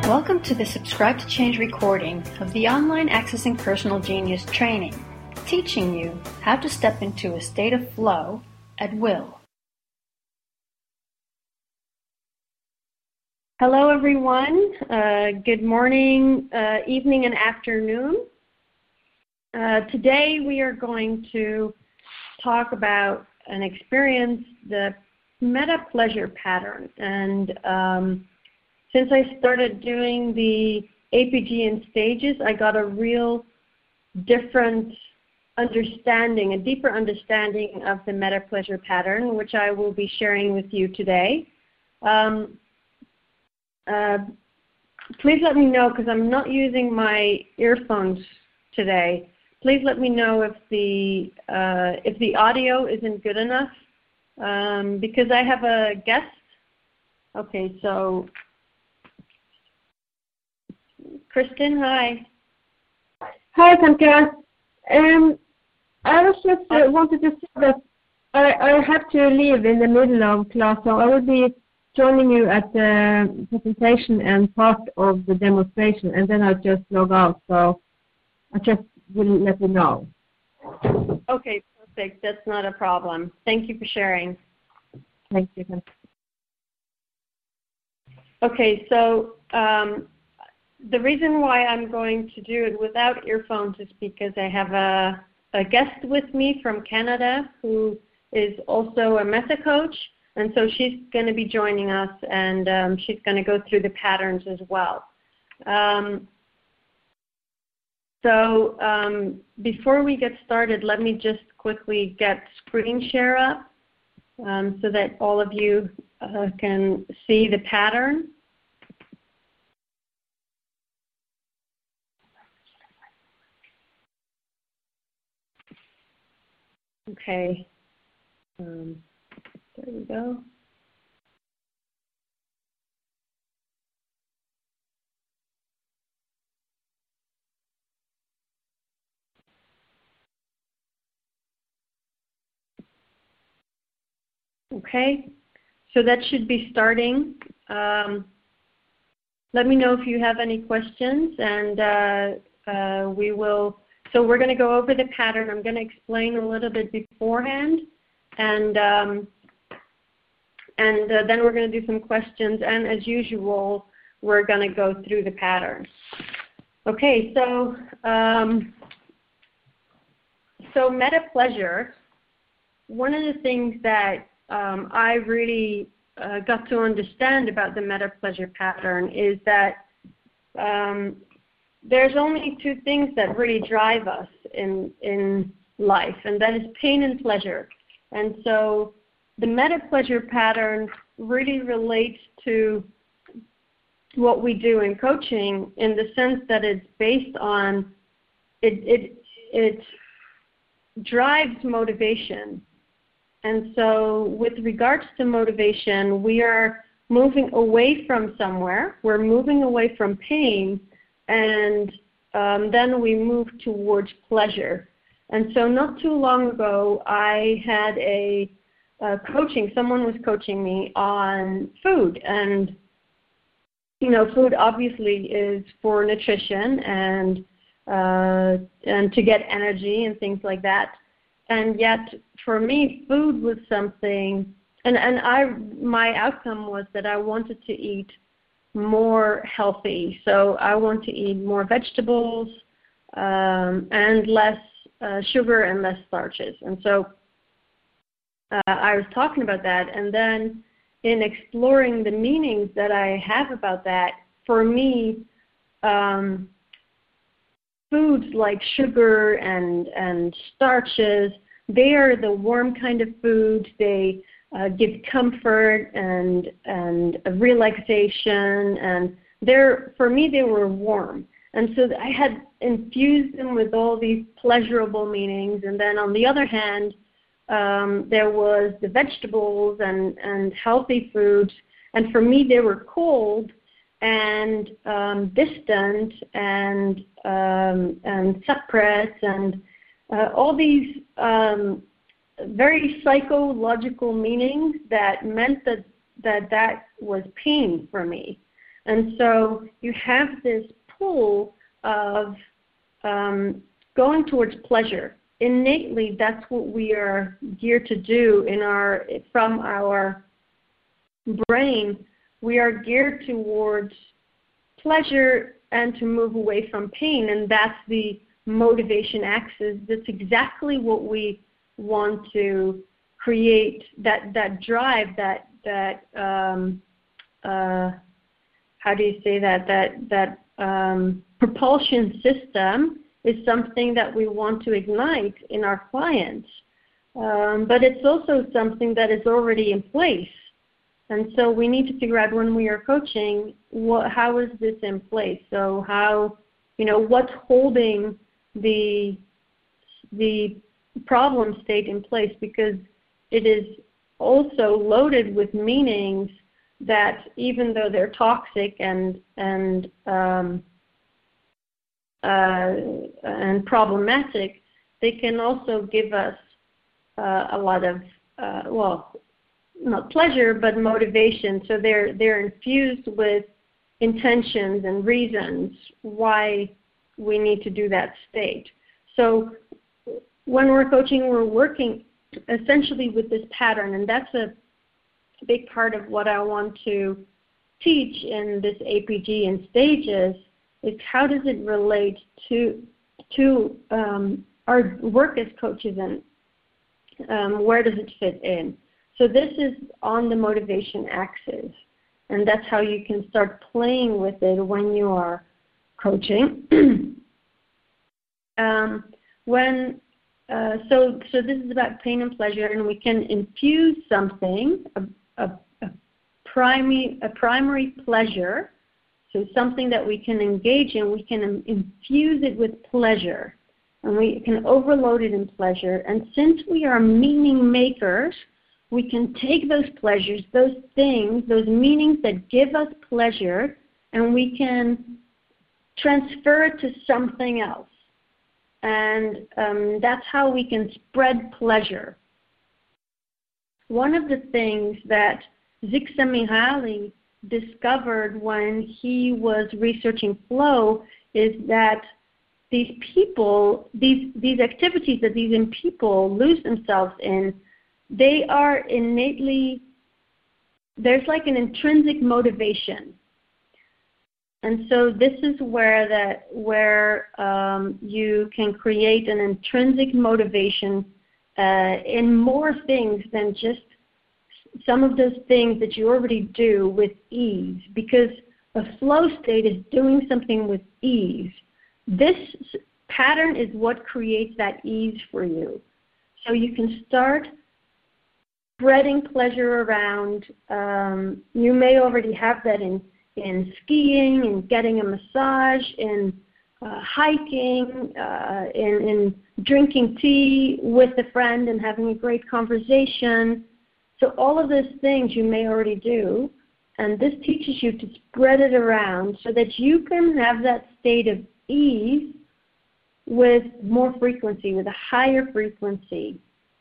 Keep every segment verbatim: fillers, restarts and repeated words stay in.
Welcome to the Subscribe to Change recording of the Online Accessing Personal Genius training, teaching you how to step into a state of flow at will. Hello everyone, uh, good morning, uh, evening and afternoon. Uh, today we are going to talk about an experience, the meta pleasure pattern. And um, since I started doing the A P G in stages, I got a real different understanding, a deeper understanding of the meta pleasure pattern, which I will be sharing with you today. Um, uh, please let me know, because I'm not using my earphones today. Please let me know if the uh, if the audio isn't good enough, um, because I have a guest. Okay, so Kristen, hi. Hi, Tamka. Um, I was just uh, wanted to say that I, I have to leave in the middle of class, so I will be joining you at the presentation and part of the demonstration, and then I'll just log out. So I just will let you know. Okay, perfect. That's not a problem. Thank you for sharing. Thank you. Okay, so um, the reason why I'm going to do it without earphones is because I have a, a guest with me from Canada who is also a meta coach, and so she's going to be joining us, and um, she's going to go through the patterns as well. Um, so um, before we get started, let me just quickly get screen share up um, so that all of you uh, can see the pattern. Okay, um, there we go. Okay, so that should be starting. Um, let me know if you have any questions, and uh, uh, we will. So we're going to go over the pattern. I'm going to explain a little bit beforehand, and um, and uh, then we're going to do some questions. And as usual, we're going to go through the pattern. Okay, so um, so meta pleasure. One of the things that um, I really uh, got to understand about the meta pleasure pattern is that um, there's only two things that really drive us in, in life, and that is pain and pleasure. And so the meta pleasure pattern really relates to what we do in coaching in the sense that it's based on, it, it, it drives motivation. And so with regards to motivation, we are moving away from somewhere. We're moving away from pain, and um, then we move towards pleasure. And so not too long ago, I had a, a coaching, someone was coaching me on food. And, you know, food obviously is for nutrition and, uh, and to get energy and things like that. And yet, for me, food was something, and, and I, my outcome was that I wanted to eat more healthy. So I want to eat more vegetables um, and less uh, sugar and less starches. And so uh, I was talking about that, and then in exploring the meanings that I have about that, for me, um, foods like sugar and, and starches, they are the warm kind of foods. They uh, give comfort and, and relaxation, and they're, for me, they were warm. And so I had infused them with all these pleasurable meanings. And then on the other hand, um, there was the vegetables and, and healthy foods. And for me, they were cold and um, distant and um, and separate, and uh, all these um, very psychological meanings that meant that, that that was pain for me. And so you have this pull of um, going towards pleasure. Innately, that's what we are geared to do in our from our brain. We are geared towards pleasure and to move away from pain, and that's the motivation axis. That's exactly what we want to create. That that drive, that that um, uh, how do you say that that that um, propulsion system is something that we want to ignite in our clients. Um, but it's also something that is already in place. And so we need to figure out when we are coaching, what, how is this in place? So how, you know, what's holding the, the problem state in place? Because it is also loaded with meanings that even though they're toxic and, and um, Uh, and problematic, they can also give us uh, a lot of, uh, well, not pleasure, but motivation. So they're, they're infused with intentions and reasons why we need to do that state. So when we're coaching, we're working essentially with this pattern, and that's a big part of what I want to teach in this A P G in stages. Is how does it relate to to um, our work as coaches, and um, where does it fit in? So this is on the motivation axis, and that's how you can start playing with it when you are coaching. um, when uh, so so this is about pain and pleasure, and we can infuse something, a, a, a primary a primary pleasure. So something that we can engage in, we can infuse it with pleasure, and we can overload it in pleasure. And since we are meaning makers, we can take those pleasures, those things, those meanings that give us pleasure, and we can transfer it to something else. And um, that's how we can spread pleasure. One of the things that Csikszentmihalyi discovered when he was researching flow is that these people, these these activities that these people lose themselves in, they are innately, there's like an intrinsic motivation. And so this is where that where um, you can create an intrinsic motivation uh, in more things than just some of those things that you already do with ease, because a flow state is doing something with ease. This pattern is what creates that ease for you. So you can start spreading pleasure around. Um, you may already have that in, in skiing, in getting a massage, in uh, hiking, uh, in, in drinking tea with a friend and having a great conversation. So all of those things you may already do, and this teaches you to spread it around so that you can have that state of ease with more frequency, with a higher frequency.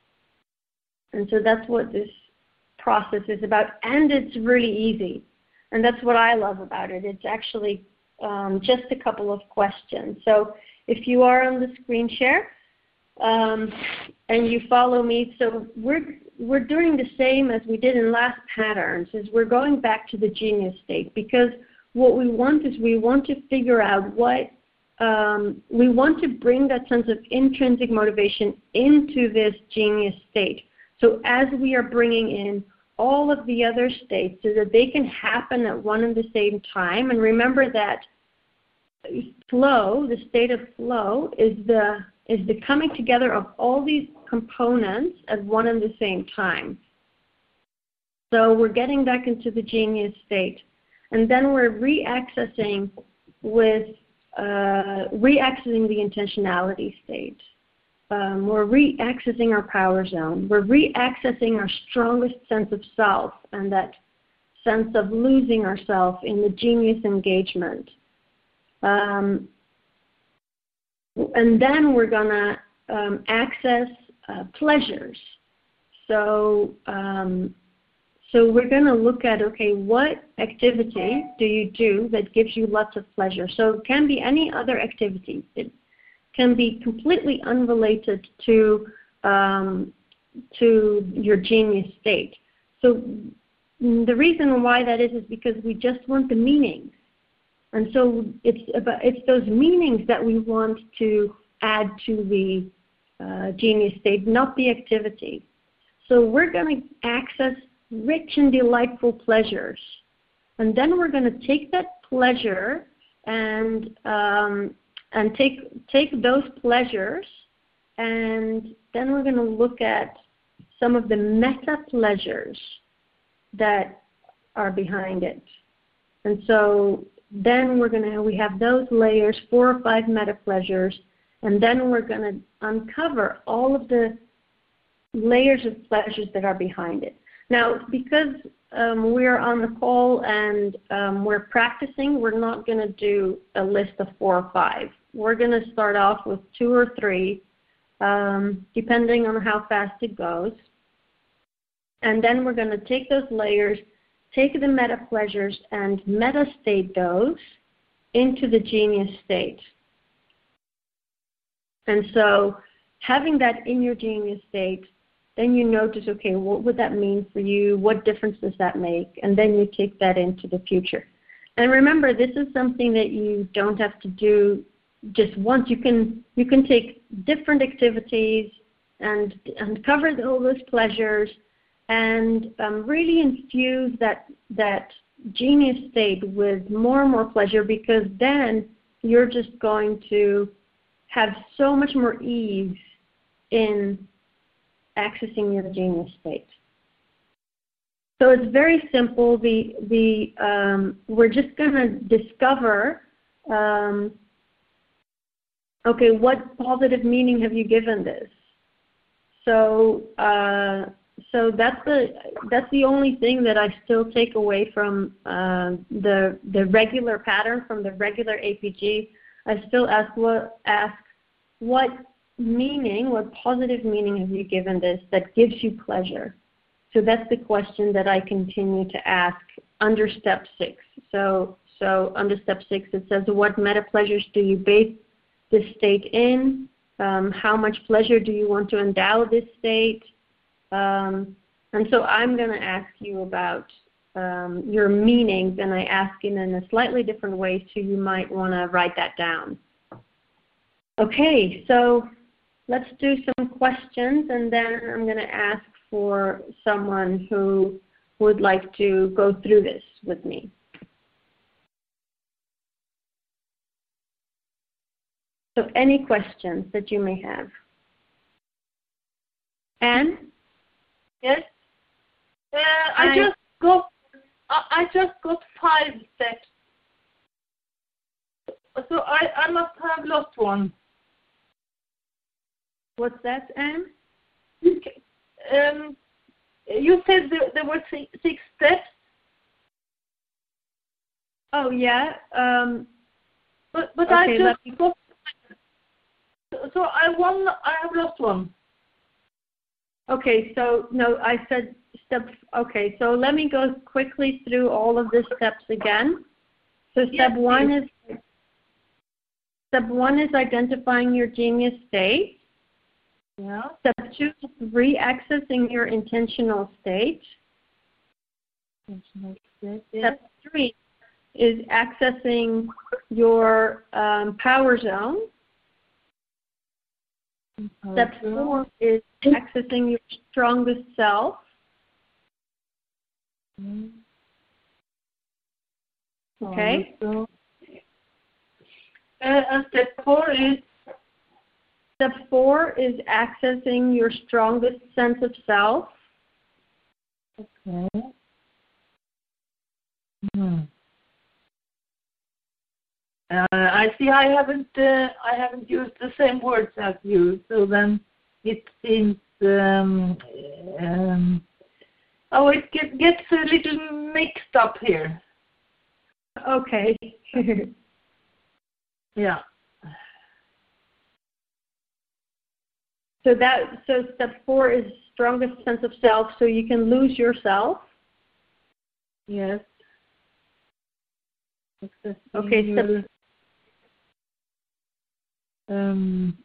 And so that's what this process is about, and it's really easy. And that's what I love about it. It's actually um, just a couple of questions. So if you are on the screen share, Um, and you follow me, so we're we're doing the same as we did in last patterns, is we're going back to the genius state, because what we want is we want to figure out what um, we want to bring that sense of intrinsic motivation into this genius state. So as we are bringing in all of the other states so that they can happen at one and the same time, and remember that flow, the state of flow, is the is the coming together of all these components at one and the same time. So we're getting back into the genius state. And then we're re-accessing with, uh, re-accessing the intentionality state. Um, we're re-accessing our power zone. We're re-accessing our strongest sense of self and that sense of losing ourselves in the genius engagement. Um, And then we're going to um, access uh, pleasures. So um, So we're going to look at, okay, what activity do you do that gives you lots of pleasure? So it can be any other activity. It can be completely unrelated to um, to your genius state. So the reason why that is is because we just want the meanings. And so it's about it's those meanings that we want to add to the uh, genius state, not the activity. So we're going to access rich and delightful pleasures. And then we're going to take that pleasure and um, and take take those pleasures, and then we're going to look at some of the meta pleasures that are behind it. And so then we're going to we have those layers, four or five meta pleasures, and then we're going to uncover all of the layers of pleasures that are behind it. Now, because um, we're on the call and um, we're practicing, we're not going to do a list of four or five. We're going to start off with two or three, um, depending on how fast it goes. And then we're going to take those layers, take the meta pleasures, and meta-state those into the genius state. And so having that in your genius state, then you notice, okay, what would that mean for you? What difference does that make? And then you take that into the future. And remember, this is something that you don't have to do just once. You can you can take different activities and uncover all those pleasures and um, really infuse that that genius state with more and more pleasure, because then you're just going to have so much more ease in accessing your genius state. So it's very simple. The the um, we're just going to discover, um, okay, what positive meaning have you given this? So uh, so that's the that's the only thing that I still take away from uh, the the regular pattern, from the regular A P G. I still ask what ask what meaning, what positive meaning have you given this that gives you pleasure? So that's the question that I continue to ask under step six. So, so under step six it says, what meta pleasures do you base this state in? Um, how much pleasure do you want to endow this state? Um, and so I'm going to ask you about um, your meanings, and I ask it in a slightly different way, so you might want to write that down. Okay, so let's do some questions, and then I'm going to ask for someone who would like to go through this with me. So any questions that you may have? Anne? Yes. Uh, I, I just got I, I just got five steps. So I, I must have lost one. What's that, Anne? Okay. Um, you said there, there were six, six steps. Oh yeah. Um, but but okay, I just got. So I won. I have lost one. Okay. So no, I said step. Okay. So let me go quickly through all of the steps again. So step yes, one please. is step one is identifying your genius state. Yeah. Step two is re-accessing your intentional state. Intentional state, yes. Step three is accessing your um, power zone. Power Step zone. four is accessing your strongest self. Mm. Okay. Uh, and step four is. Step four is accessing your strongest sense of self. Okay. Hmm. Uh, I see. I haven't. Uh, I haven't used the same words as you. So then it seems. Um, um, oh, it get, gets a little mixed up here. Okay. Yeah. So that so step four is strongest sense of self, so you can lose yourself. Yes. Okay, your, um,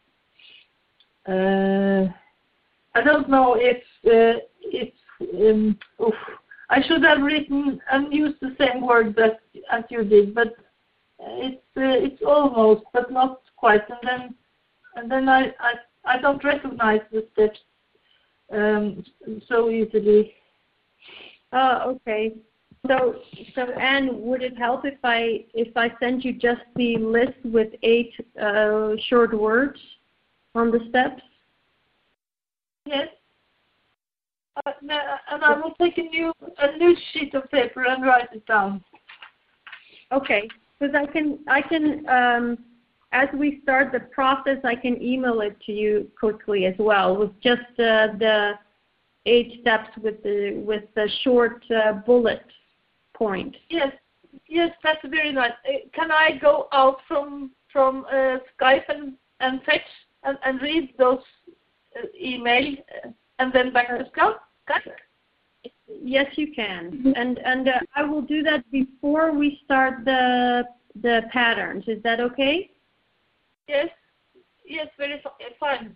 uh, I don't know if uh, if um, oof, I should have written and used the same word that as you did, but it's uh, it's almost, but not quite. And then and then I I, I don't recognize the steps um, so easily. Oh, okay. So, so Anne, would it help if I if I send you just the list with eight uh, short words on the steps? Yes. Uh, and I will take a new a new sheet of paper and write it down. Okay, because I can I can um, as we start the process, I can email it to you quickly as well with just uh, the eight steps with the with the short uh, bullet point. Yes, yes, that's very nice. Uh, can I go out from from uh, Skype and, and fetch and, and read those uh, email uh, and then back to Skype? Skype? Yes, you can, and and uh, I will do that before we start the the patterns. Is that okay? Yes, yes, very fine.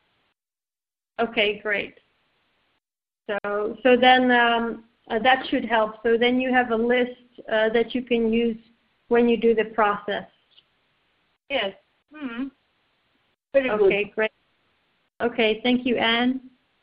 Okay, great. So so then. Um, Uh, that should help. So then you have a list uh, that you can use when you do the process. Yes. Mm-hmm. Very good. Okay, great. Okay, thank you, Anne.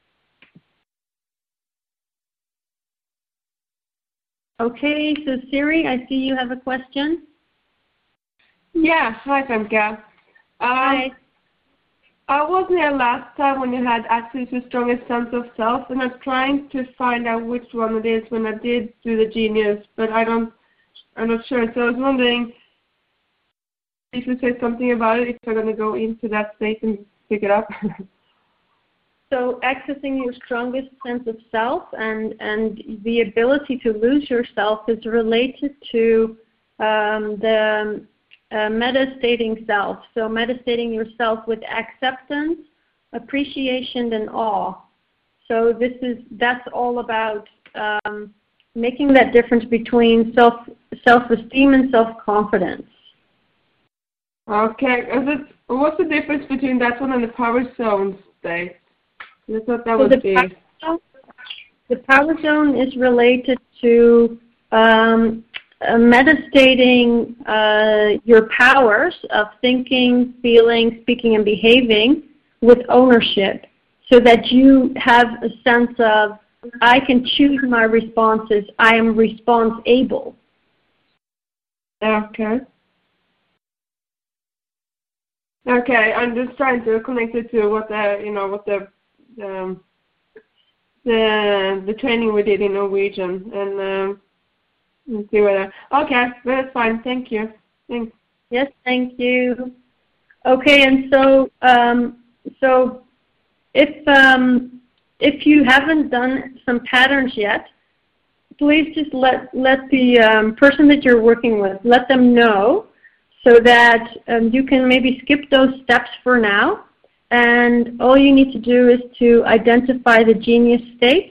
Okay, so Siri, I see you have a question. Yeah, hi, Femke. Um, Hi. I was there last time when you had access to strongest sense of self, and I'm trying to find out which one it is when I did do the genius, but I don't, I'm not sure. So I was wondering if you say something about it, if you're going to go into that state and pick it up. So accessing your strongest sense of self and, and the ability to lose yourself is related to um, the uh, meta-stating self. So meta-stating yourself with acceptance, appreciation, and awe. So this is that's all about um, making that difference between self self-esteem and self-confidence. Okay. Is it, what's the difference between that one and the power zone state? I thought that So would the be. power zone, the power zone is related to um, uh, metastating uh, your powers of thinking, feeling, speaking, and behaving with ownership, so that you have a sense of, I can choose my responses, I am response-able. Okay. Okay, I'm just trying to connect it to what the, you know, what the, um, the, the training we did in Norwegian, and um, let's see whether. Okay, that's fine. Thank you. Thanks. Yes, thank you. Okay, and so, um, so if um, if you haven't done some patterns yet, please just let let the um, person that you're working with, let them know, so that um, you can maybe skip those steps for now. And all you need to do is to identify the genius state.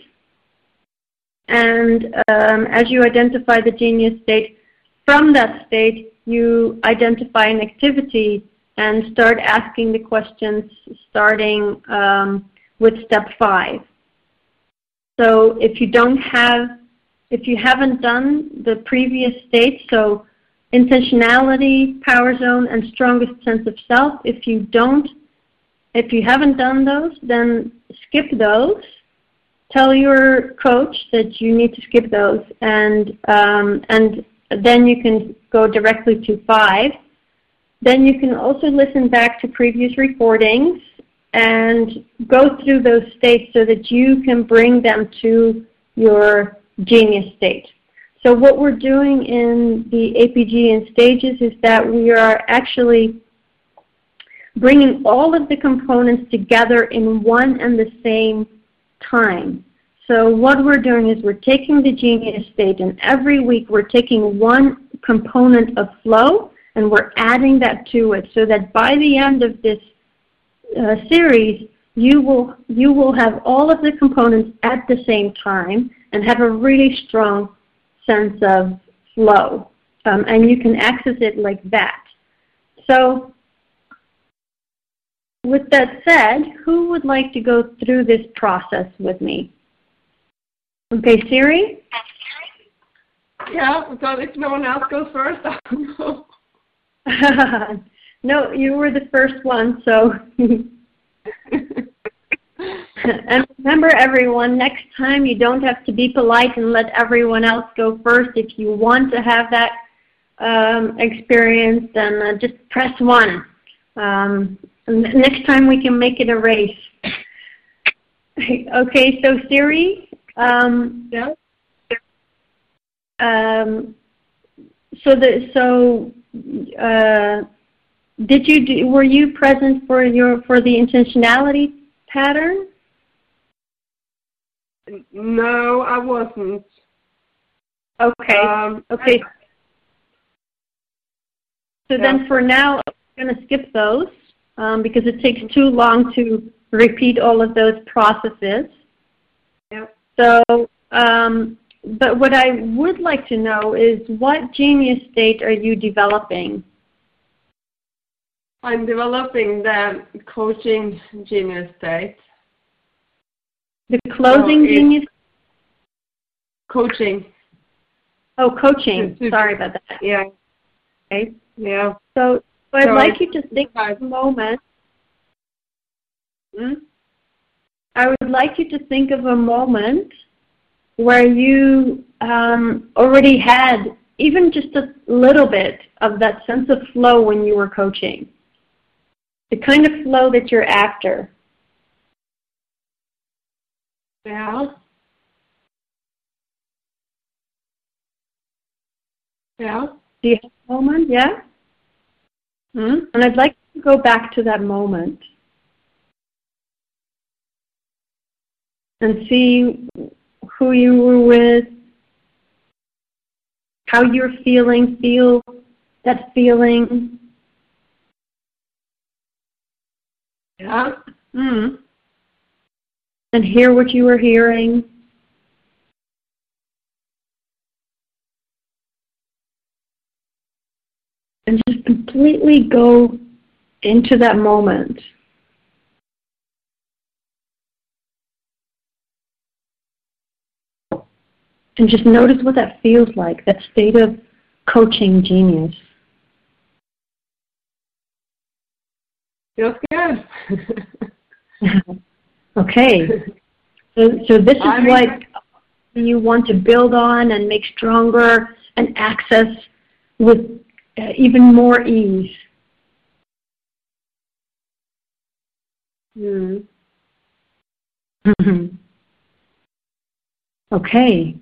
And um, as you identify the genius state, from that state, you identify an activity and start asking the questions starting um, with step five. So if you don't have, if you haven't done the previous states, so intentionality, power zone, and strongest sense of self, if you don't, if you haven't done those, then skip those. Tell your coach that you need to skip those, and um, and then you can go directly to five. Then you can also listen back to previous recordings and go through those states so that you can bring them to your genius state. So what we're doing in the A P G in stages is that we are actually bringing all of the components together in one and the same time. So what we're doing is we're taking the genius state, and every week we're taking one component of flow and we're adding that to it, so that by the end of this uh, series, you will, you will have all of the components at the same time and have a really strong sense of flow, um, and you can access it like that. So with that said, who would like to go through this process with me? Okay, Siri? Yeah, so if no one else goes first, I'll go. No, you were the first one, so. And remember, everyone, next time you don't have to be polite and let everyone else go first. If you want to have that um, experience, then uh, just press one. Um, next time we can make it a race. Okay, so Siri, um, yeah. Um, so the so uh, did you do, were you present for your for the intentionality pattern? No, I wasn't. Okay. Um, okay. So yeah. then for now, I'm going to skip those um, because it takes too long to repeat all of those processes. Yeah. So, um, but what I would like to know is what genius state are you developing? I'm developing the coaching genius state. The closing so genius? Coaching. Oh, coaching. Sorry about that. Yeah. Okay. Yeah. So, so I'd so like you to think of a moment. Hmm? I would like you to think of a moment where you um, already had even just a little bit of that sense of flow when you were coaching. The kind of flow that you're after. Yeah. Yeah. Do you have a moment? Yeah? Hmm? And I'd like to go back to that moment and see who you were with, how you're feeling, feel that feeling. Yeah. Mm. And hear what you were hearing. And just completely go into that moment. And just notice what that feels like, that state of coaching genius. Feels good. Okay. So, so this is I mean, what you want to build on and make stronger and access with uh, even more ease. Hmm. Mm-hmm. Okay.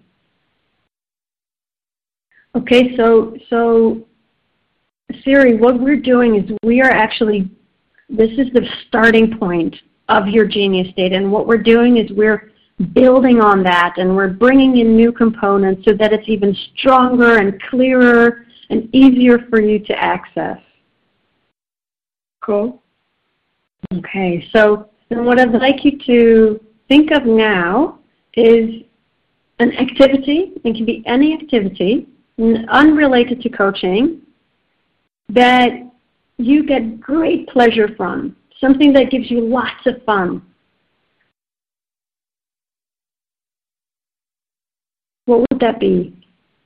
Okay, so so Siri, what we're doing is we are actually, this is the starting point of your genius state, and what we're doing is we're building on that, and we're bringing in new components so that it's even stronger and clearer and easier for you to access. Cool. Okay, so then what I'd like you to think of now is an activity. It can be any activity unrelated to coaching that you get great pleasure from, something that gives you lots of fun. What would that be?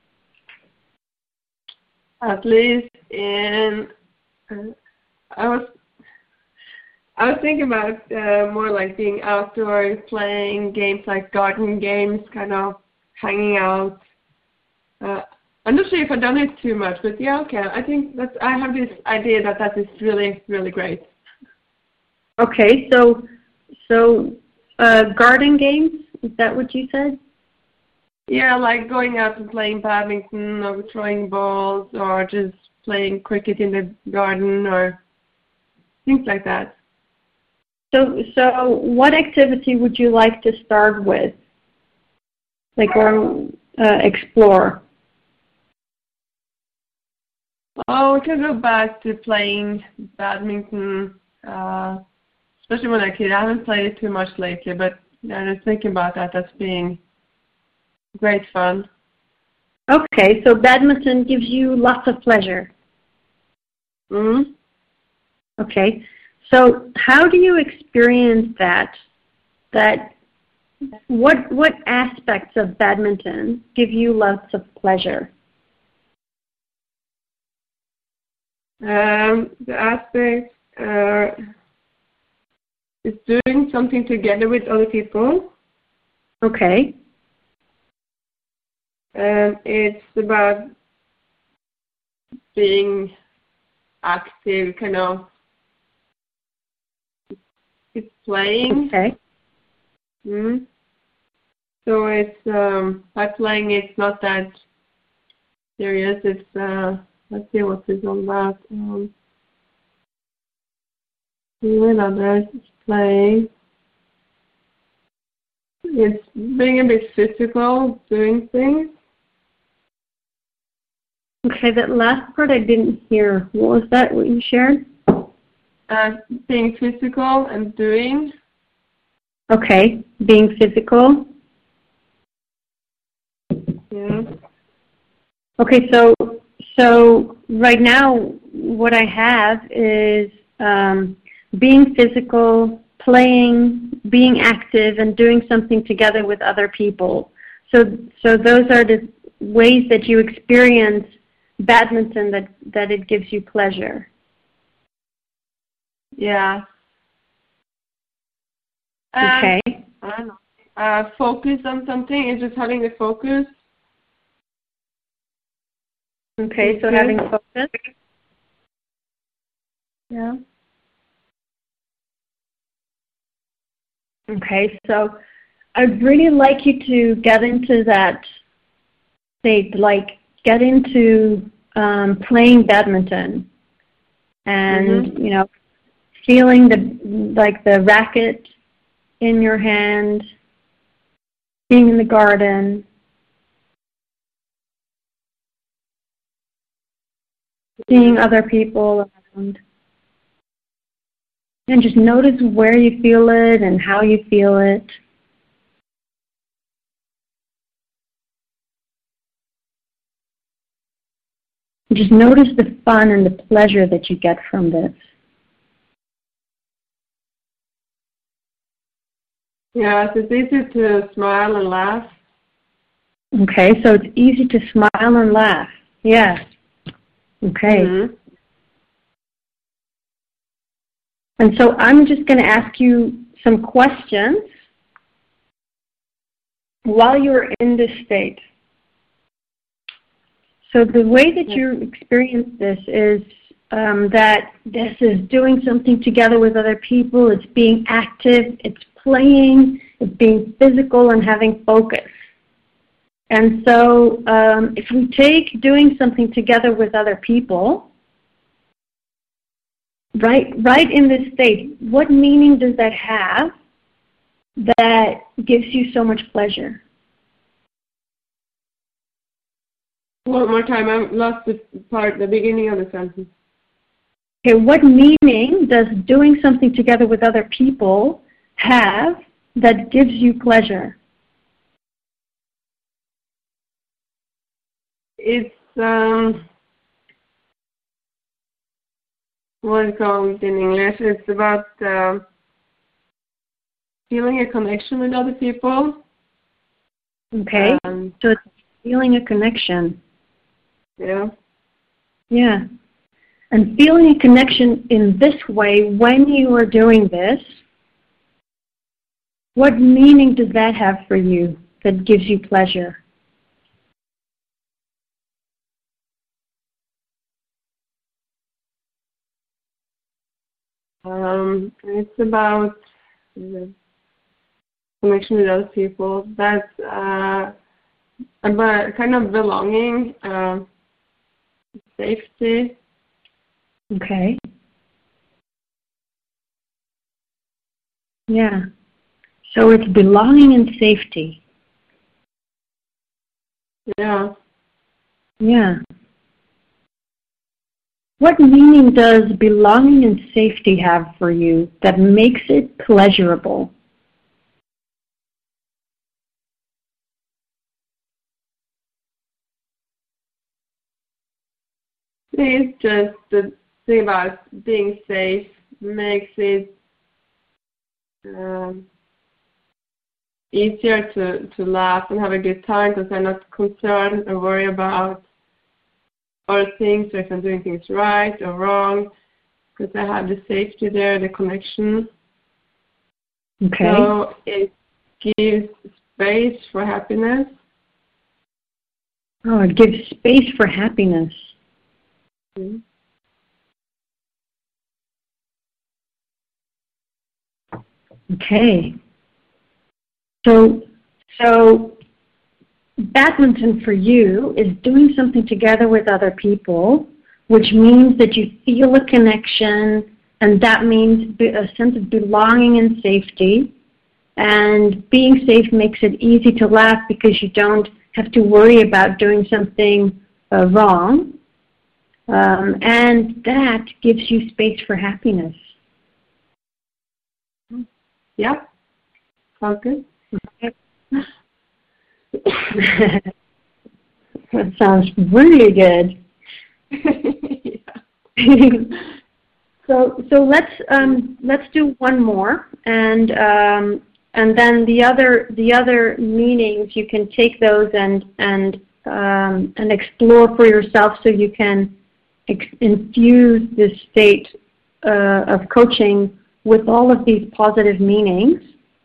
At least in, uh, I was, I was thinking about uh, more like being outdoor, playing games like garden games, kind of hanging out. Uh, I'm not sure if I've done it too much, but yeah, okay. I think that I have this idea that that is really, really great. Okay, so so uh, garden games, is that what you said? Yeah, like going out and playing badminton or throwing balls or just playing cricket in the garden or things like that. So so what activity would you like to start with? Like or uh, explore? Oh, we can go back to playing badminton, uh, especially when I was a kid. I haven't played it too much lately, but yeah, just thinking about that as being great fun. Okay, so badminton gives you lots of pleasure. Mm-hmm. Okay, so how do you experience that? That what what aspects of badminton give you lots of pleasure? Um, the aspect uh, is doing something together with other people. Okay. And it's about being active, kind of. It's playing. Okay. Mm. So it's um, by playing, it's not that serious. It's uh, let's see what it's all about. Um, with others, it's playing. It's being a bit physical, doing things. Okay, that last part I didn't hear. What was that, what you shared? Uh, being physical and doing. Okay, being physical. Yeah. Okay, so so right now what I have is um, being physical, playing, being active, and doing something together with other people. So so those are the ways that you experience badminton, that, that it gives you pleasure. Yeah. Uh, Okay. I don't know. Uh, focus on something is just having the focus. Okay, so having focus. Yeah. Okay, so I'd really like you to get into that state, like get into um, playing badminton, and Mm-hmm. you know, feeling the like the racket in your hand, being in the garden, seeing other people around, and just notice where you feel it and how you feel it. Just notice the fun and the pleasure that you get from this. Yeah, so it's easy to smile and laugh. Okay, so it's easy to smile and laugh. Yeah. Okay. Mm-hmm. And so I'm just going to ask you some questions while you're in this state. So the way that you experience this is um, that this is doing something together with other people, it's being active, it's playing, it's being physical and having focus. And so um, if we take doing something together with other people, right, right in this state, what meaning does that have that gives you so much pleasure? One more time, I lost the part, the beginning of the sentence. Okay, what meaning does doing something together with other people have that gives you pleasure? It's, um, what is it called in English? It's about uh, feeling a connection with other people. Okay, Um, so it's feeling a connection. yeah. Yeah. And feeling a connection in this way when you are doing this, what meaning does that have for you that gives you pleasure? Um, it's about the connection with other people. That's uh, about kind of belonging, uh, safety. Okay. Yeah. So it's belonging and safety. Yeah. Yeah. What meaning does belonging and safety have for you that makes it pleasurable? think it's just the thing about being safe makes it um, easier to, to laugh and have a good time because I'm not concerned or worried about other things, or if I'm doing things right or wrong, because I have the safety there, the connection. Okay. So it gives space for happiness. Oh, it gives space for happiness. Mm-hmm. Okay. So, so badminton for you is doing something together with other people, which means that you feel a connection, and that means a sense of belonging and safety. And being safe makes it easy to laugh because you don't have to worry about doing something uh, wrong. Um, and that gives you space for happiness. Yeah, sounds good. Okay. That sounds really good. so so let's um, let's do one more, and um, and then the other the other meanings, you can take those and and um, and explore for yourself, so you can ex infuse this state uh, of coaching with all of these positive meanings.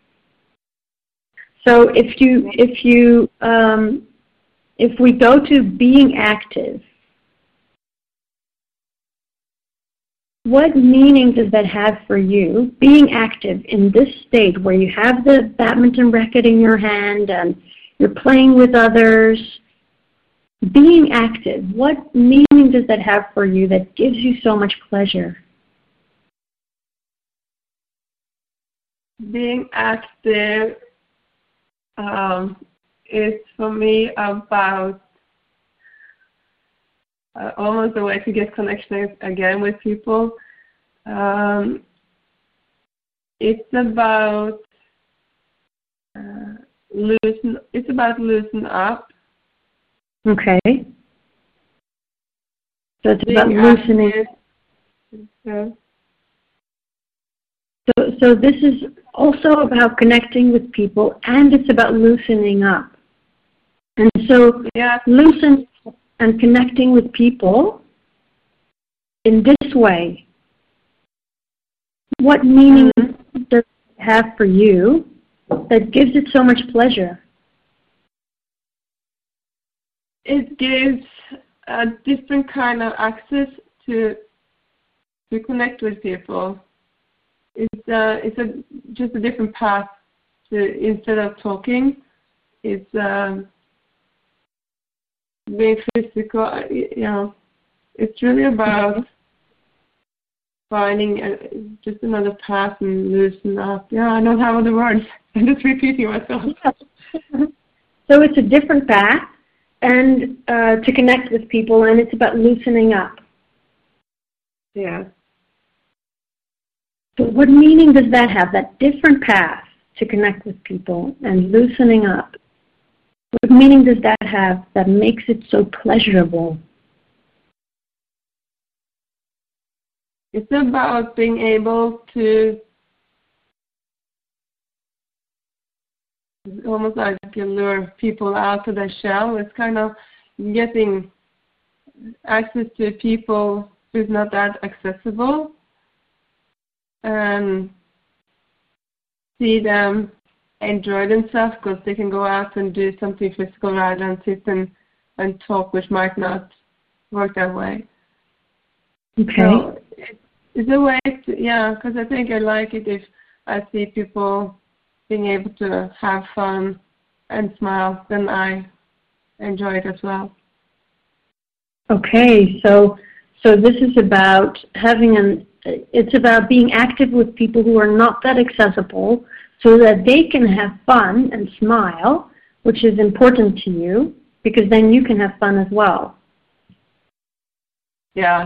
So if you if you um, if we go to being active, what meaning does that have for you? Being active in this state where you have the badminton racket in your hand and you're playing with others. Being active, what meaning does that have for you that gives you so much pleasure? Being active um, is for me about uh, almost a way to get connection again with people. Um, it's about uh, loosen. It's about loosen up. Okay. So it's Being about loosening. active, yeah. So, so this is also about connecting with people, and it's about loosening up. And so Yeah. loosen and connecting with people in this way, what meaning Mm-hmm. does it have for you that gives it so much pleasure? It gives a different kind of access to to connect with people. It's a, it's a just a different path to, instead of talking, it's um, being physical. You know, it's really about finding a, just another path and loosen up. Yeah, I don't have other words. I'm just repeating myself. So it's a different path, and uh, to connect with people, and it's about loosening up. Yeah. So what meaning does that have, that different path to connect with people and loosening up? What meaning does that have that makes it so pleasurable? It's about being able to almost like you lure people out of their shell. It's kind of getting access to people who's not that accessible and see them enjoy themselves because they can go out and do something physical rather than sit and, and talk, which might not work that way. Okay. So it, it's a way to, yeah, because I think I like it if I see people being able to have fun and smile, then I enjoy it as well. Okay, so so this is about having an, it's about being active with people who are not that accessible so that they can have fun and smile, which is important to you, because then you can have fun as well. Yeah.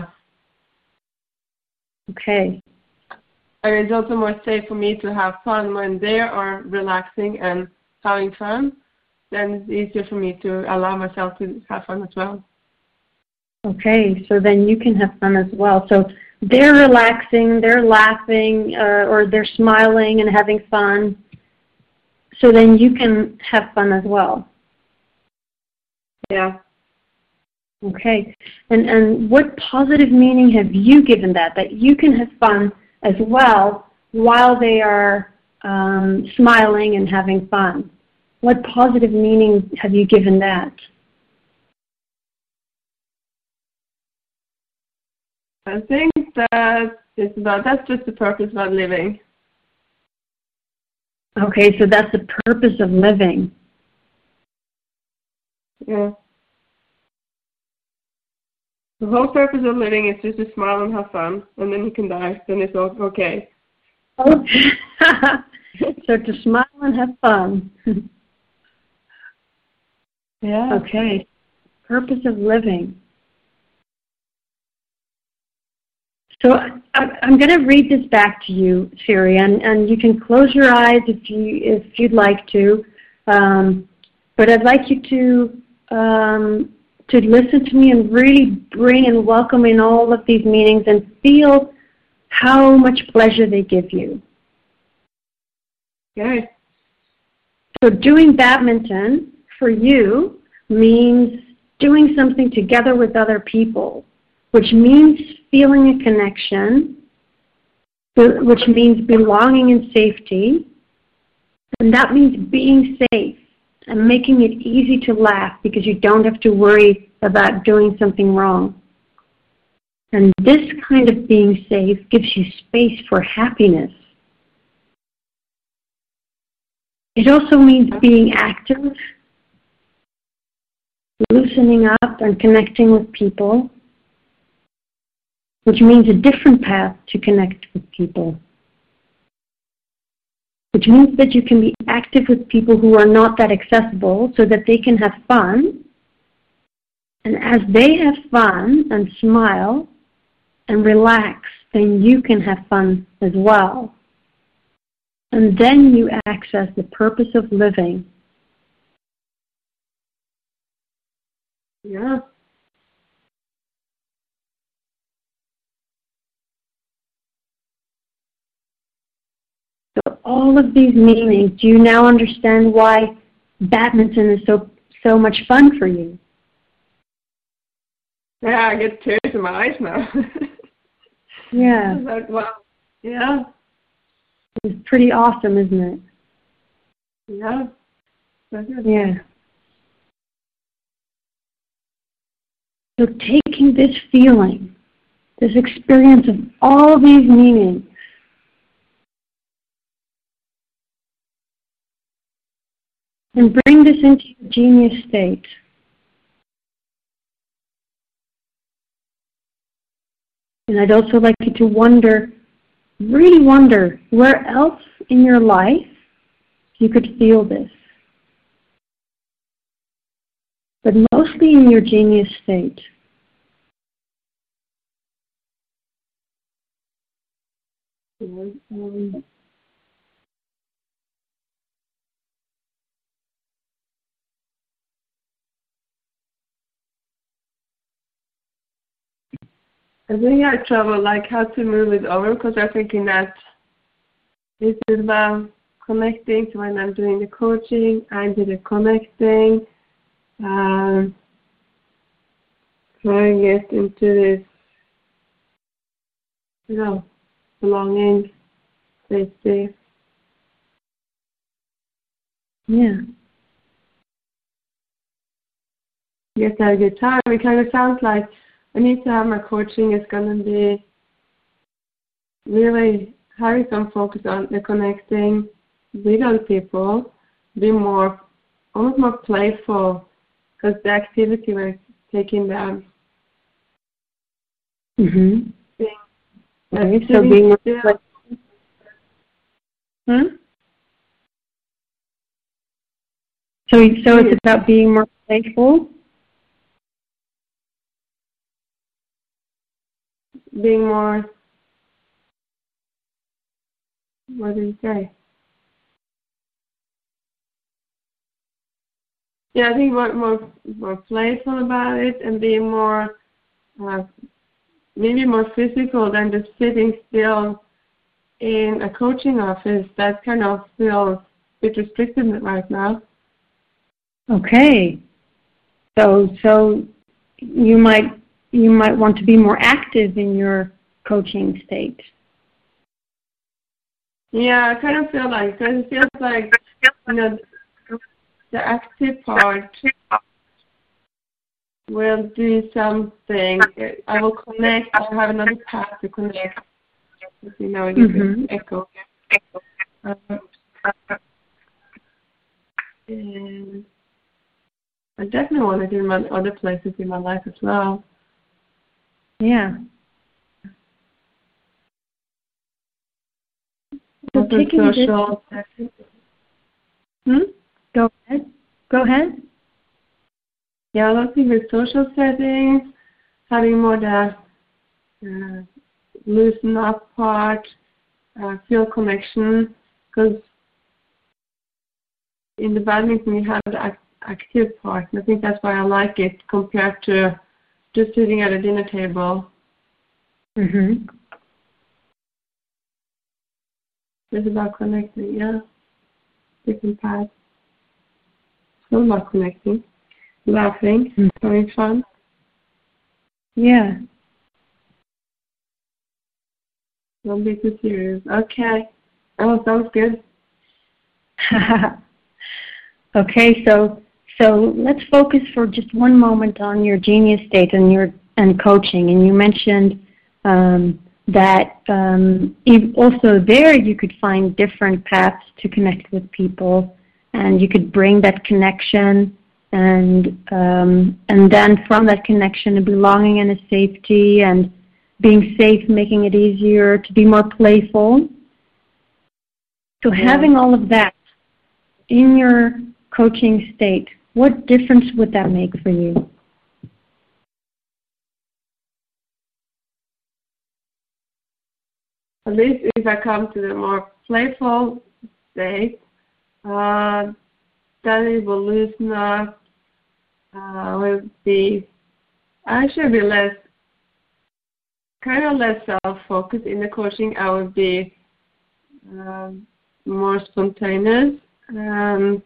Okay. And it's also more safe for me to have fun when they are relaxing and having fun. Then it's easier for me to allow myself to have fun as well. Okay, so then you can have fun as well. So they're relaxing, they're laughing, uh, or they're smiling and having fun. So then you can have fun as well. Yeah. Okay, and and what positive meaning have you given that, that you can have fun as well while they are um, smiling and having fun? What positive meaning have you given that? I think that it's about, that's just the purpose about living. Okay, so that's the purpose of living. Yeah. The whole purpose of living is just to smile and have fun, and then you can die, then it's all okay. Oh. So to smile and have fun. Yeah. Okay, purpose of living. So I, I'm going to read this back to you, Siri, and, and you can close your eyes if you if you'd like to. Um, but I'd like you to um, to listen to me and really bring and welcome in all of these meanings and feel how much pleasure they give you. Okay. So doing badminton for you means doing something together with other people, which means feeling a connection, which means belonging and safety, and that means being safe and making it easy to laugh because you don't have to worry about doing something wrong. And this kind of being safe gives you space for happiness. It also means being active, loosening up and connecting with people, which means a different path to connect with people. Which means that you can be active with people who are not that accessible so that they can have fun. And as they have fun and smile and relax, then you can have fun as well. And then you access the purpose of living. Yeah. So all of these meanings, do you now understand why badminton is so so much fun for you? Yeah, I get tears in my eyes now. Yeah. Like, wow. Yeah. It's pretty awesome, isn't it? Yeah. That's good. Yeah. So taking this feeling, this experience of all these meanings, and bring this into your genius state. And I'd also like you to wonder, really wonder, where else in your life you could feel this. But mostly in your genius state. Um, I think I trouble like how to move it over because I'm thinking that this is about connecting. So when I'm doing the coaching, I do the connecting, um, trying to get into this, you know, belonging, safety. Yeah. Yes, I have a good time. It kind of sounds like I need to have my coaching is going to be really having some focus on the connecting with other people, be more, almost more playful, because the activity we're taking them. Mm-hmm. Being, Okay, uh, so being more still. playful. Hmm? So, so it's about being more playful? Being more, what did you say? Yeah, I think more, more, more playful about it and being more uh, maybe more physical than just sitting still in a coaching office. That kind of feels a bit restricted right now. Okay. So so you might you might want to be more active in your coaching state. Yeah, I kind of feel like, because it feels like, you know, the active part will do something. I will connect. I have another path to connect. You know, it gives Mm-hmm. an echo. Uh, and I definitely want to do my other places in my life as well. Yeah. So Also taking this, social. Hmm? go ahead. Go ahead. Yeah, I think with social settings, having more the uh, loosen up part, uh, feel connection, because in the badminton you have the act active part, and I think that's why I like it compared to just sitting at a dinner table. Mm-hmm. It's about connecting, yeah. Different paths. It's all about connecting, laughing, Mm. having fun. Yeah. Don't be too serious. Okay. Oh, sounds good. Okay, so so let's focus for just one moment on your genius state and your and coaching. And you mentioned um, that um, ev- also there you could find different paths to connect with people, and you could bring that connection, and um, and then from that connection, a belonging and a safety, and being safe, making it easier to be more playful. So Yeah. having all of that in your coaching state, what difference would that make for you? At least if I come to the more playful state, uh, then it will loosen up, uh, will be, I should be less, kind of less self-focused in the coaching. I would be um, more spontaneous. Um,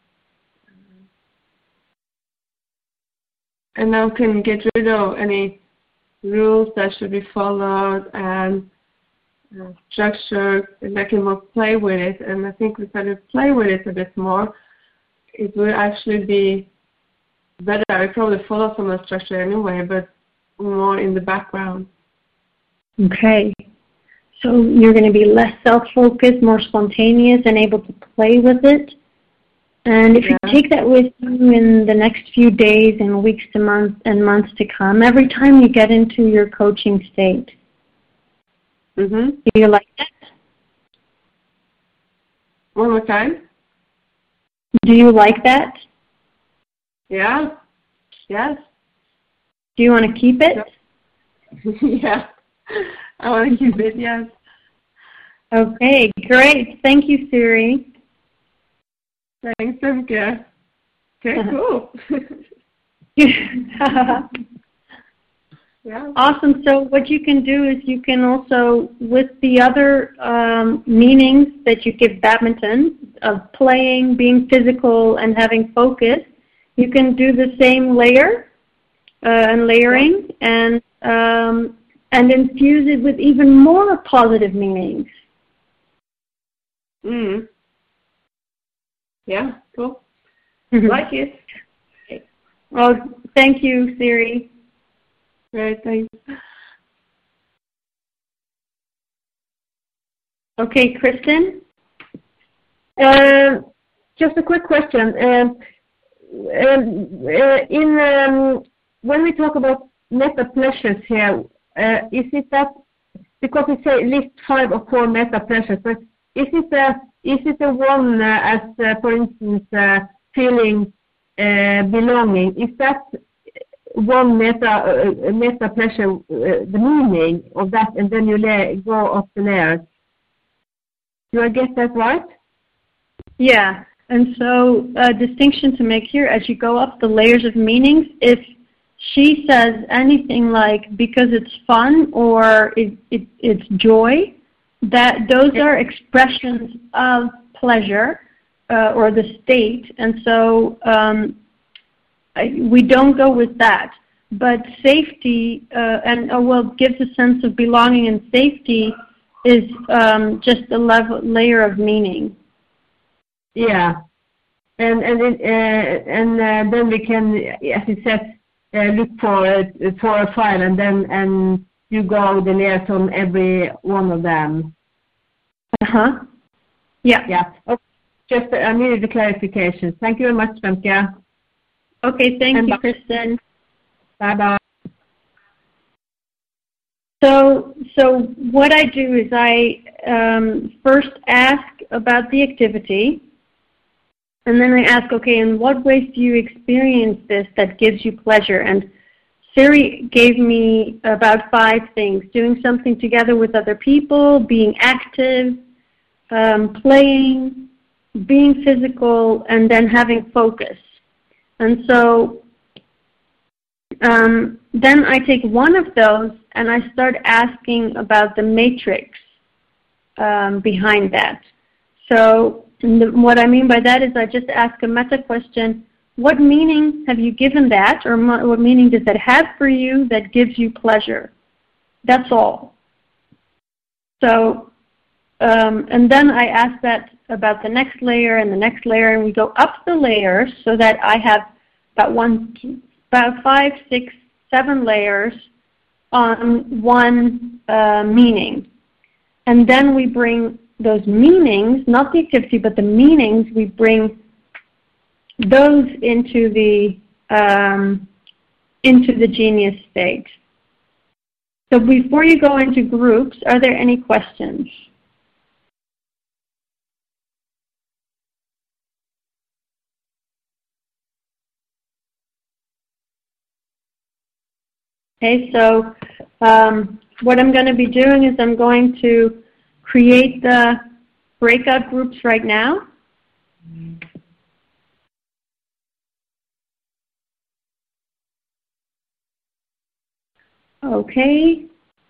and I can get rid of any rules that should be followed and uh, structure, and I can more play with it. And I think if I play with it a bit more, it will actually be better. I probably follow some of the structure anyway, but more in the background. Okay. So you're going to be less self-focused, more spontaneous, and able to play with it. And if Yeah. you take that with you in the next few days and weeks to months and months to come, every time you get into your coaching state, Mm-hmm. do you like that? One more time. Do you like that? Yeah. Yes. Do you want to keep it? Yeah. I want to keep it, yes. Okay, great. Thank you, Siri. Thanks, Femke. Okay, cool. Yeah. Awesome. So what you can do is you can also, with the other um, meanings that you give badminton, of playing, being physical, and having focus, you can do the same layer uh, and layering, and um, and infuse it with even more positive meanings. Mm. Yeah, cool. Mm-hmm. Like it. Well, thank you, Siri. Great, thanks. Okay, Kristen? Uh, just a quick question. Um, um, uh, in um, when we talk about meta pleasures here, uh, is it that because we say list five or four meta pleasures, but is it a is it the one uh, as uh, for instance uh, feeling uh, belonging? Is that one meta uh, meta pleasure uh, the meaning of that, and then you lay, go up the layers? Do I get that right? Yeah, and so a distinction to make here, as you go up the layers of meanings, if she says anything like because it's fun or it, it, it's joy, that those are expressions of pleasure uh, or the state, and so um, I, we don't go with that. But safety uh, and uh, well, gives a sense of belonging and safety is um, just a level layer of meaning. Yeah, and and it, uh, and uh, then we can, as you said, uh, look for uh, for a file, and then and you go the layers on every one of them. Uh huh. Yeah. Yeah. Okay. Just uh, I needed the clarification. Thank you very much, Femke. Okay. Thank and you, bye. Kristen. Bye bye. So, so what I do is I um, first ask about the activity, and then I ask, okay, in what ways do you experience this that gives you pleasure? And Siri gave me about five things: doing something together with other people, being active, um, playing, being physical, and then having focus. And so Um, then I take one of those and I start asking about the matrix um, behind that. So the, what I mean by that is I just ask a meta question: what meaning have you given that, or what meaning does that have for you that gives you pleasure? That's all. So, um, and then I ask that about the next layer and the next layer, and we go up the layers so that I have about one, about five, six, seven layers on one uh, meaning. And then we bring those meanings, not the activity, but the meanings, we bring those into the um, into the genius state. So before you go into groups, are there any questions? Okay, so um, what I'm going to be doing is I'm going to create the breakout groups right now. Okay.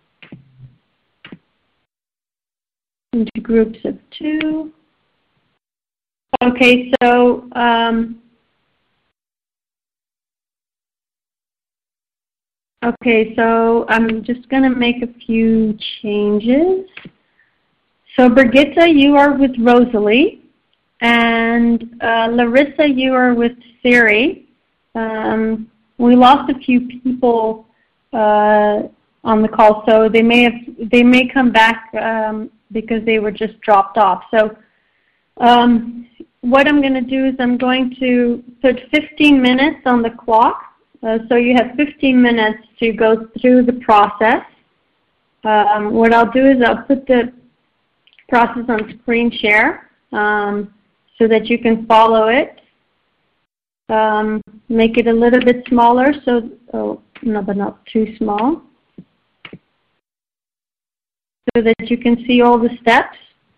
Into groups of two. Okay, so um, okay, so I'm just going to make a few changes. So Brigitte, you are with Rosalie, and uh, Larissa, you are with Siri. Um, we lost a few people uh, on the call, so they may have they may come back um, because they were just dropped off. So um, what I'm going to do is I'm going to put fifteen minutes on the clock. Uh, so you have fifteen minutes to go through the process. Um, what I'll do is I'll put the process on screen share um, so that you can follow it. Um, make it a little bit smaller, so oh, no, but not too small, so that you can see all the steps.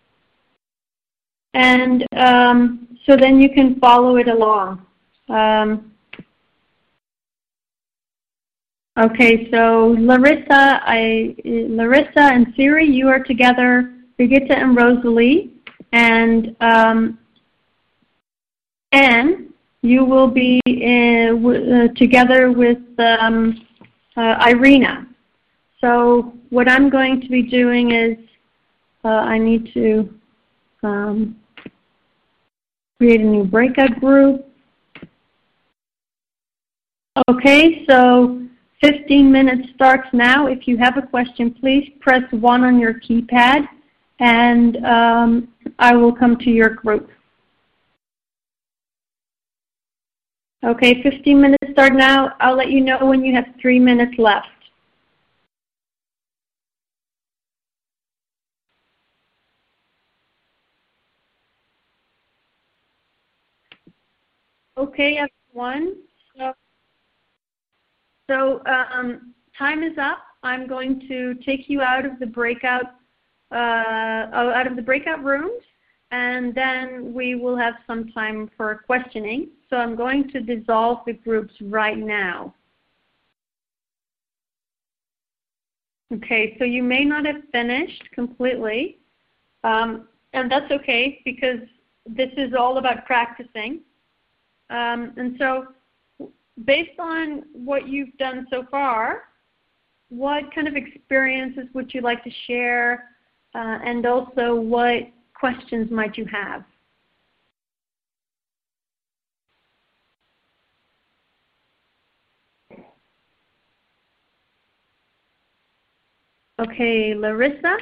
And um, so then you can follow it along. Um, Okay, so Larissa, I, Larissa and Siri, you are together, Brigitte and Rosalie, and um, Anne, you will be in, w uh, together with um, uh, Irina. So what I'm going to be doing is uh, I need to um, create a new breakout group. Okay, so fifteen minutes starts now. If you have a question, please press one on your keypad, and um, I will come to your group. Okay, fifteen minutes start now. I'll let you know when you have three minutes left. Okay, everyone. So So um, time is up. I'm going to take you out of the breakout uh, out of the breakout rooms, and then we will have some time for questioning. So I'm going to dissolve the groups right now. Okay, so you may not have finished completely, um, and that's okay because this is all about practicing. Um, and so based on what you've done so far, what kind of experiences would you like to share, uh, and also what questions might you have? Okay, Larissa?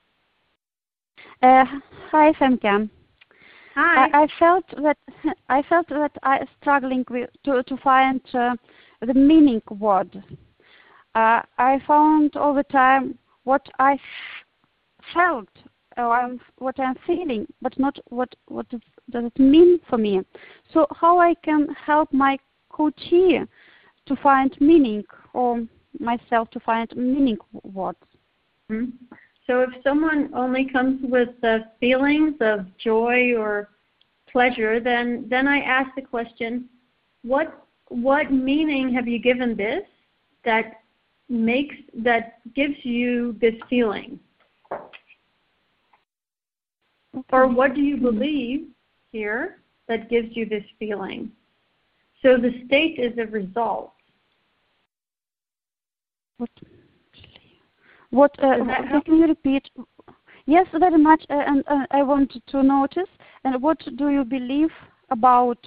Uh, hi, Femke. Hi. I, I felt that I felt that I was struggling with, to to find uh, the meaning word. Uh, I found all the time what I f felt or I'm, what I'm feeling, but not what what does, does it mean for me. So how I can help my coachee to find meaning, or myself to find meaning words. Mm-hmm. So if someone only comes with the feelings of joy or pleasure, then then I ask the question, what what meaning have you given this that makes that gives you this feeling? Okay. Or what do you believe here that gives you this feeling? So the state is a result. What? What? Uh, can you repeat? Yes, very much. Uh, and uh, I want to notice. And what do you believe about?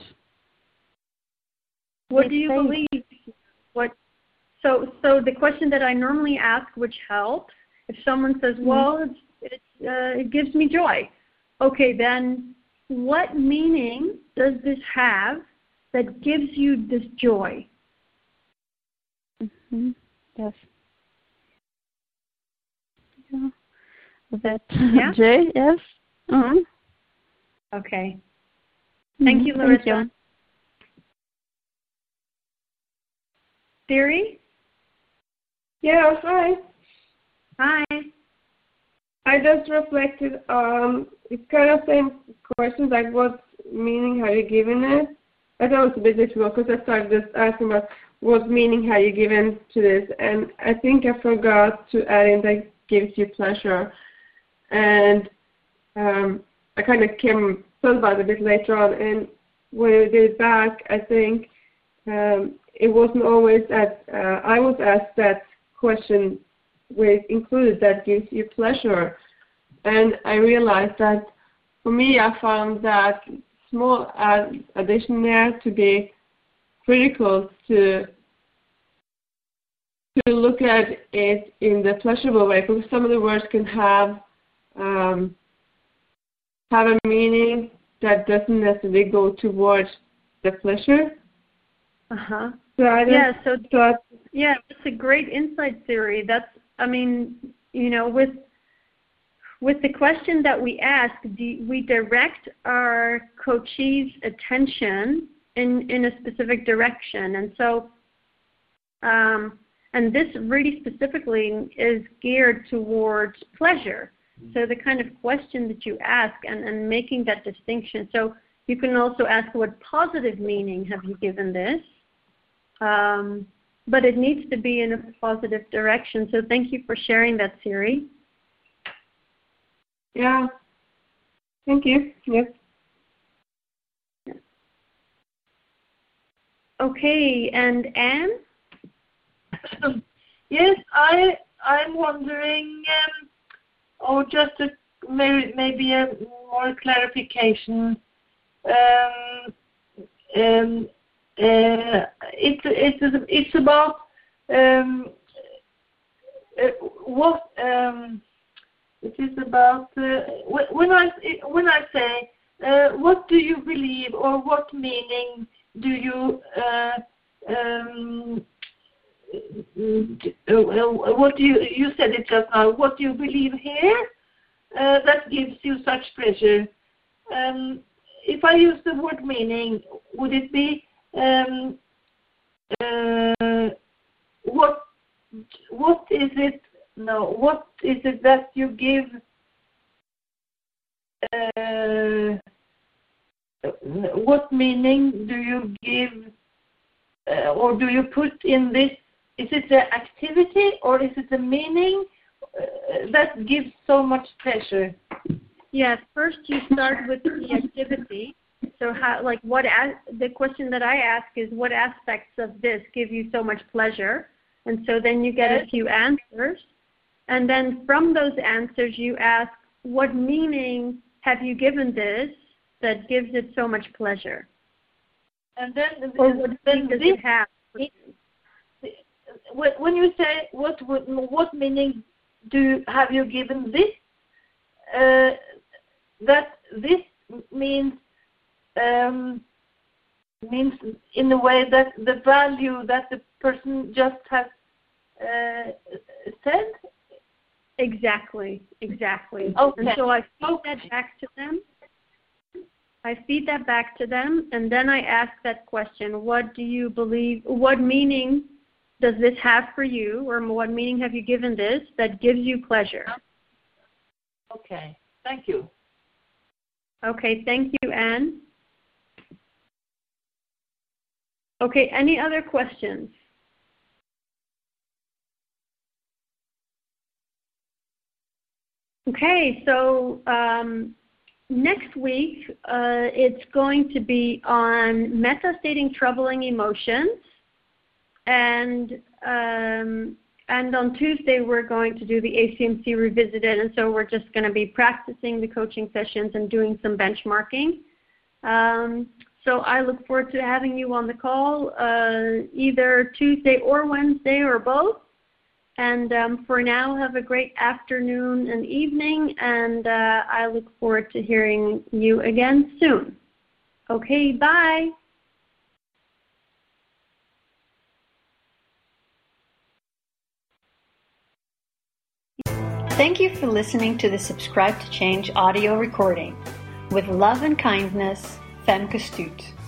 What do you state? believe? What? So, so the question that I normally ask, which helps, if someone says, mm-hmm. "Well, it's, it's, uh, it gives me joy," okay, then what meaning does this have that gives you this joy? Mm-hmm. Yes. Yeah. That yeah? J, yes. Mm-hmm. Okay. Thank mm-hmm. you, Larissa. Thank you. Siri? Yeah, hi. Hi. I just reflected on, it's kind of same questions, like what meaning have you given it? I thought it was a bit difficult because I started just asking about what meaning have you given to this, and I think I forgot to add in that gives you pleasure. And um, I kind of came thought about it a bit later on, and when I did it back, I think um, it wasn't always that uh, I was asked that question with included that gives you pleasure, and I realized that for me I found that small add addition there to be critical to to look at it in the pleasurable way, because some of the words can have um, have a meaning that doesn't necessarily go towards the pleasure. Uh huh. So I yeah. So thought, yeah, it's a great insight theory. That's, I mean, you know, with with the question that we ask, do we direct our coachee's attention in in a specific direction, and so. Um, And this really specifically is geared towards pleasure. So the kind of question that you ask and, and making that distinction. So you can also ask, what positive meaning have you given this? Um, but it needs to be in a positive direction. So thank you for sharing that, Siri. Yeah. Thank you. Yes. Okay, and Anne? Yes, I I'm wondering, um, or just a, maybe maybe a more clarification. Um, um, uh, it it is it's about um, uh, what um, it is about uh, when I when I say uh, what do you believe, or what meaning do you uh, um, what do you you said it just now, what do you believe here uh, that gives you such pleasure? Um, if I use the word meaning, would it be um, uh, what what is it no what is it that you give uh, what meaning do you give uh, or do you put in this is it the activity or is it the meaning uh, that gives so much pleasure? Yes, first you start with the activity. So how, like what, as, the question that I ask is what aspects of this give you so much pleasure? And so then you get yes. a few answers. And then from those answers you ask, what meaning have you given this that gives it so much pleasure? And then, or what then does this, it have? It, when you say what what meaning do have you given this, uh, that this means um, means in a way that the value that the person just has uh, said. Exactly, exactly. Okay. And so I feed that back to them. I feed that back to them, and then I ask that question: what do you believe? What meaning does this have for you, or what meaning have you given this that gives you pleasure? Okay, thank you. Okay, thank you, Anne. Okay, any other questions? Okay, so um, next week uh, it's going to be on metastating troubling emotions, and um, and on Tuesday we're going to do the A C M C Revisited, and so we're just going to be practicing the coaching sessions and doing some benchmarking. Um, so I look forward to having you on the call uh, either Tuesday or Wednesday or both. And um, for now, have a great afternoon and evening, and uh, I look forward to hearing you again soon. Okay, bye. Thank you for listening to the Subscribe to Change audio recording. With love and kindness, Femke Stoet.